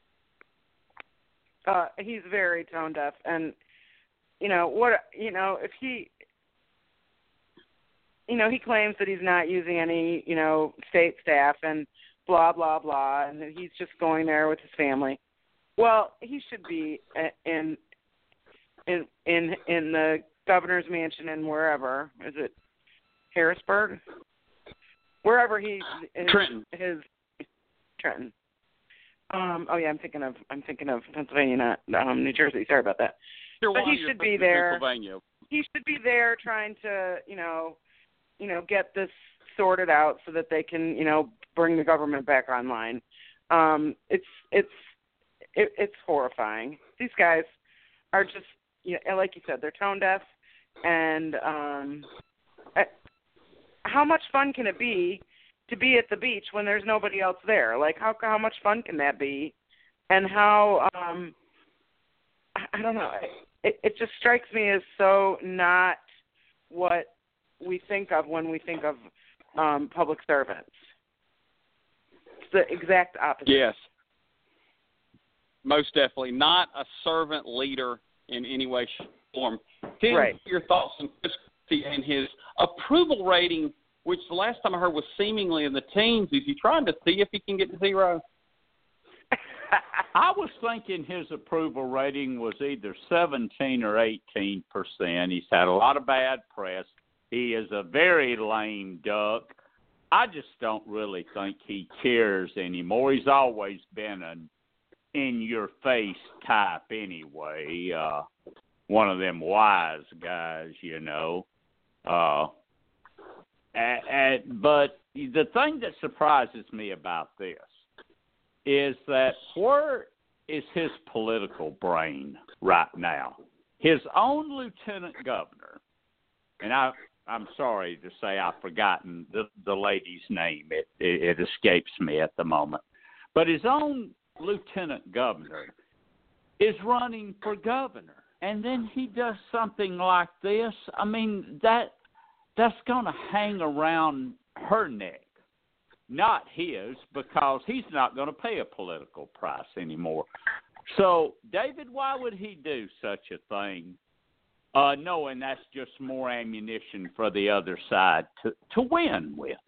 [SPEAKER 7] He's very tone deaf, and if he, he claims that he's not using any, state staff and blah blah blah, and that he's just going there with his family. Well, he should be in the governor's mansion and wherever. Is it Harrisburg? Wherever he is.
[SPEAKER 6] Trenton.
[SPEAKER 7] Trenton. I'm thinking of Pennsylvania, not New Jersey. Sorry about that. But he should be there. He should be there trying to, get this sorted out so that they can, bring the government back online. It's horrifying. These guys are just, like you said, they're tone deaf. And how much fun can it be to be at the beach when there's nobody else there? Like, how much fun can that be? And how, I don't know, it just strikes me as so not what we think of when we think of public servants. It's the exact opposite.
[SPEAKER 6] Yes. Most definitely. Not a servant leader in any way, shape, or form. Tim,
[SPEAKER 7] right.
[SPEAKER 6] Your thoughts on Chris Christie and his approval rating, which the last time I heard was seemingly in the teens. Is he trying to see if he can get to zero?
[SPEAKER 8] I was thinking his approval rating was either 17 or 18%. He's had a lot of bad press. He is a very lame duck. I just don't really think he cares anymore. He's always been an in-your-face type anyway. One of them wise guys, But the thing that surprises me about this is that where is his political brain right now? His own lieutenant governor, and I'm sorry to say I've forgotten the lady's name. It escapes me at the moment. But his own lieutenant governor is running for governor. And then he does something like this. I mean, that's going to hang around her neck, not his, because he's not going to pay a political price anymore. So, David, why would he do such a thing, knowing that's just more ammunition for the other side to win with?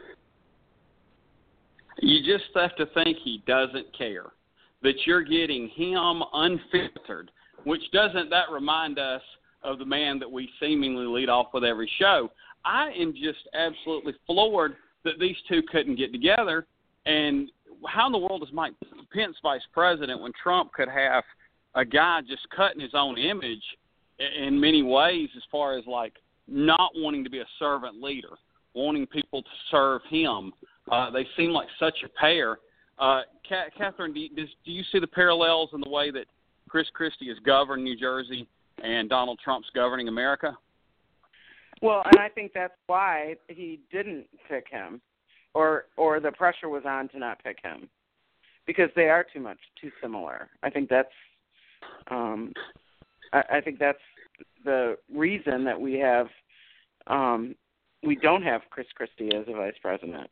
[SPEAKER 6] You just have to think he doesn't care, that you're getting him unfiltered, which doesn't that remind us of the man that we seemingly lead off with every show? I am just absolutely floored that these two couldn't get together. And how in the world is Mike Pence vice president when Trump could have a guy just cutting his own image in many ways, as far as like not wanting to be a servant leader, wanting people to serve him? They seem like such a pair. Catherine, do you see the parallels in the way that Chris Christie has governed New Jersey and Donald Trump's governing America?
[SPEAKER 7] Well, and I think that's why he didn't pick him, or the pressure was on to not pick him, because they are too similar. I think that's I think that's the reason that we don't have Chris Christie as a vice president,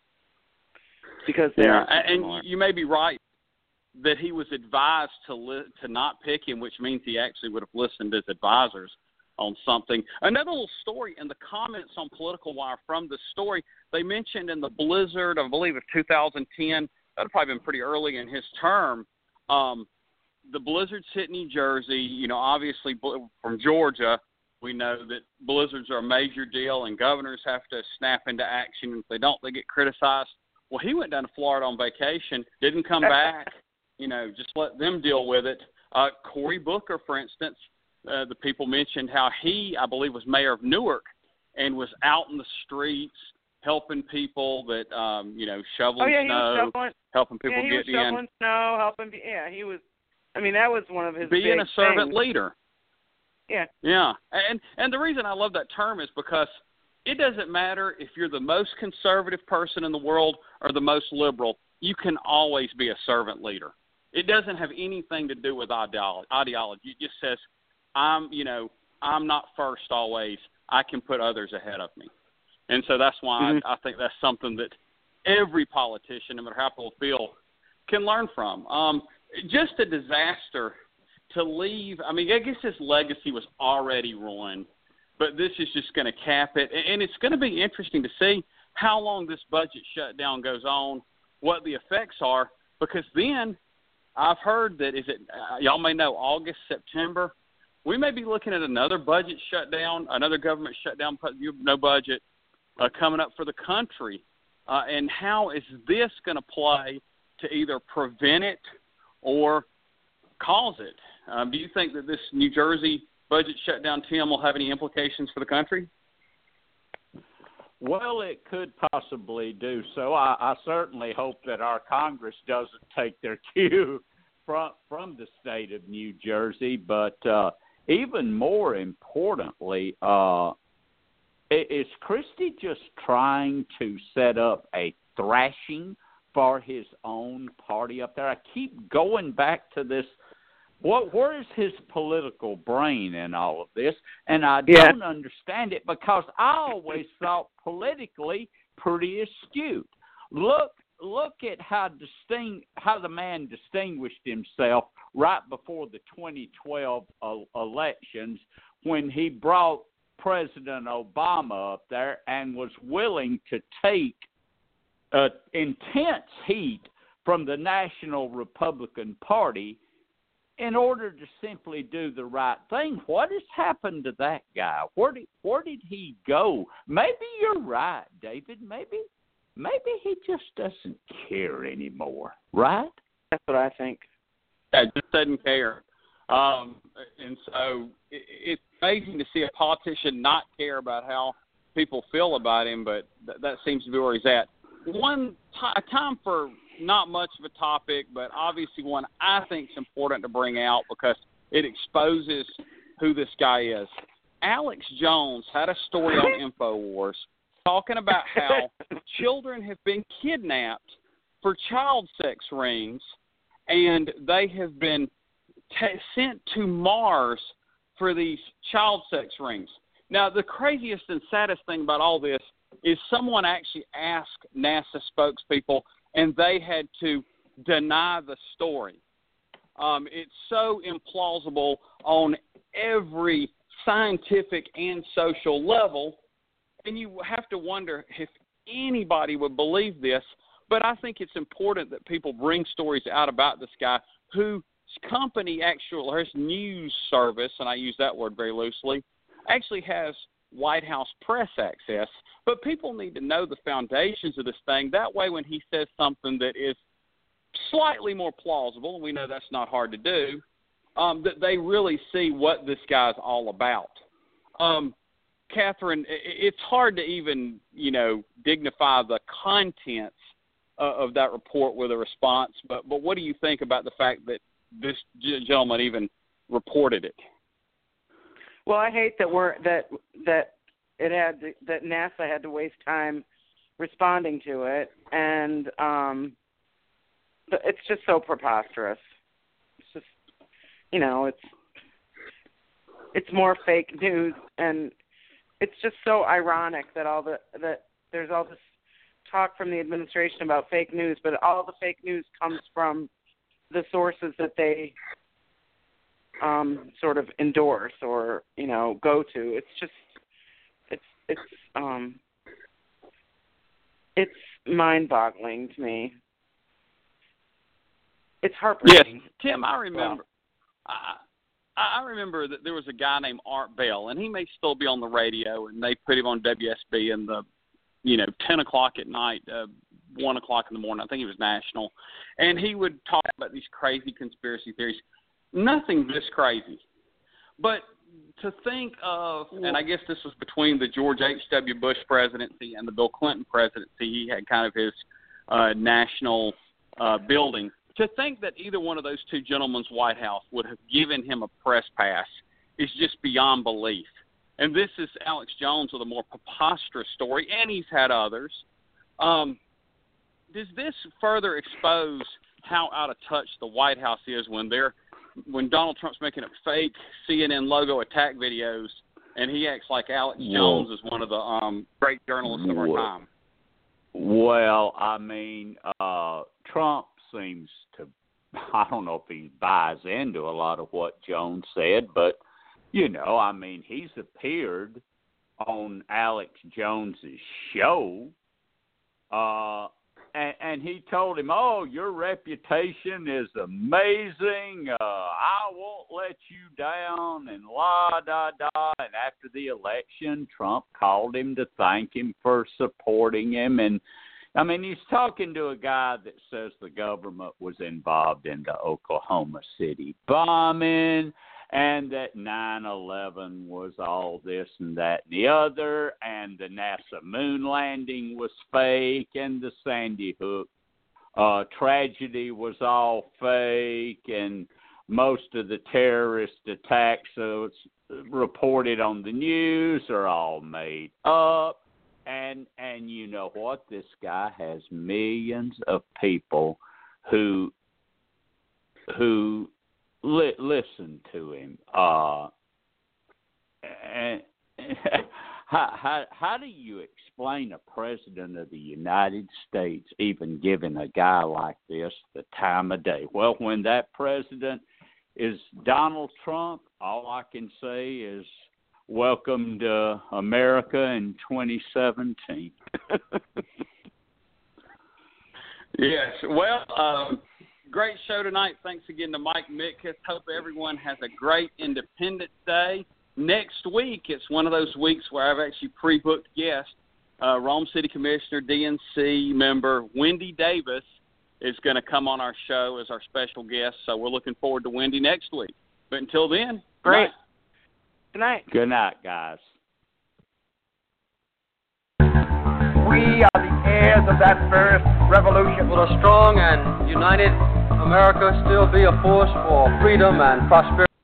[SPEAKER 7] because they are too similar. And
[SPEAKER 6] you may be right that he was advised to not pick him, which means he actually would have listened to his advisors on something. Another little story in the comments on Political Wire from the story, they mentioned in the blizzard, I believe, of 2010, that would probably been pretty early in his term, the blizzards hit New Jersey. You know, obviously from Georgia, we know that blizzards are a major deal and governors have to snap into action. If they don't, they get criticized. Well, he went down to Florida on vacation, didn't come back, just let them deal with it. Cory Booker, for instance, the people mentioned how he, I believe, was mayor of Newark and was out in the streets helping people that, shoveling snow, helping people get in.
[SPEAKER 7] He was shoveling snow, helping. Yeah, he was. I mean, that was one of his
[SPEAKER 6] being a servant
[SPEAKER 7] things.
[SPEAKER 6] leader.
[SPEAKER 7] Yeah.
[SPEAKER 6] Yeah, and the reason I love that term is because it doesn't matter if you're the most conservative person in the world or the most liberal. You can always be a servant leader. It doesn't have anything to do with ideology. It just says, I'm not first always. I can put others ahead of me. And so that's why I think that's something that every politician, no matter how people feel, can learn from. Just a disaster to leave. I mean, I guess his legacy was already ruined, but this is just going to cap it. And it's going to be interesting to see how long this budget shutdown goes on, what the effects are, because then I've heard that y'all may know, August, September, we may be looking at another budget shutdown, another government shutdown, no budget, coming up for the country. And how is this going to play to either prevent it or cause it? Do you think that this New Jersey budget shutdown, Tim, will have any implications for the country?
[SPEAKER 8] Well, it could possibly do so. I certainly hope that our Congress doesn't take their cue from the state of New Jersey. But even more importantly, is Christie just trying to set up a thrashing for his own party up there? I keep going back to this. Where is his political brain in all of this? And I don't understand it, because I always thought politically pretty astute. Look at how the man distinguished himself right before the 2012 elections, when he brought President Obama up there and was willing to take intense heat from the National Republican Party in order to simply do the right thing. What has happened to that guy? Where did he go? Maybe you're right, David. Maybe he just doesn't care anymore, right?
[SPEAKER 7] That's what I think.
[SPEAKER 6] Yeah, just doesn't care. And so it's amazing to see a politician not care about how people feel about him, but that seems to be where he's at. A time for not much of a topic, but obviously one I think is important to bring out because it exposes who this guy is. Alex Jones had a story on InfoWars talking about how children have been kidnapped for child sex rings, and they have been sent to Mars for these child sex rings. Now, the craziest and saddest thing about all this is someone actually asked NASA spokespeople, and they had to deny the story. It's so implausible on every scientific and social level, and you have to wonder if anybody would believe this. But I think it's important that people bring stories out about this guy whose company or his news service, and I use that word very loosely, actually has White House press access. But people need to know the foundations of this thing. That way when he says something that is slightly more plausible, and we know that's not hard to do, that they really see what this guy's all about. Catherine, it's hard to even, dignify the contents of that report with a response, but what do you think about the fact that this gentleman even reported it?
[SPEAKER 7] Well, I hate that that NASA had to waste time responding to it, and it's just so preposterous. It's just, it's more fake news, and it's just so ironic that that there's all this talk from the administration about fake news, but all the fake news comes from the sources that they sort of endorse or go to. It's just it's mind-boggling to me. It's heartbreaking.
[SPEAKER 6] Yes, Tim, I remember. I remember that there was a guy named Art Bell, and he may still be on the radio, and they put him on WSB in the 10 o'clock at night, 1 o'clock in the morning. I think he was national. And he would talk about these crazy conspiracy theories. Nothing this crazy. But to think of, and I guess this was between the George H.W. Bush presidency and the Bill Clinton presidency, he had kind of his national building. To think that either one of those two gentlemen's White House would have given him a press pass is just beyond belief. And this is Alex Jones with a more preposterous story, and he's had others. Does this further expose how out of touch the White House is when Donald Trump's making up fake CNN logo attack videos, and he acts like Alex Jones is one of the great journalists of our time?
[SPEAKER 8] Well, I mean, Trump seems to, I don't know if he buys into a lot of what Jones said, but, he's appeared on Alex Jones's show, and he told him, your reputation is amazing, I won't let you down, and la-da-da. And after the election, Trump called him to thank him for supporting him. And, he's talking to a guy that says the government was involved in the Oklahoma City bombing, and that 9/11 was all this and that and the other, and the NASA moon landing was fake, and the Sandy Hook tragedy was all fake, and most of the terrorist attacks reported on the news are all made up. And you know what? This guy has millions of people who listen to him. And how do you explain a president of the United States even giving a guy like this the time of day? Well, when that president is Donald Trump, all I can say is welcome to America in 2017.
[SPEAKER 6] Yes. Well, great show tonight. Thanks again to Mike Mitkus. Hope everyone has a great Independence Day. Next week, it's one of those weeks where I've actually pre-booked guests. Rome City Commissioner, DNC member Wendy Davis is going to come on our show as our special guest, so we're looking forward to Wendy next week. But until then,
[SPEAKER 7] great. Good night.
[SPEAKER 8] Good night, guys.
[SPEAKER 2] We are the heirs heirs of that first revolution.
[SPEAKER 3] Will a strong and united America still be a force for freedom and prosperity?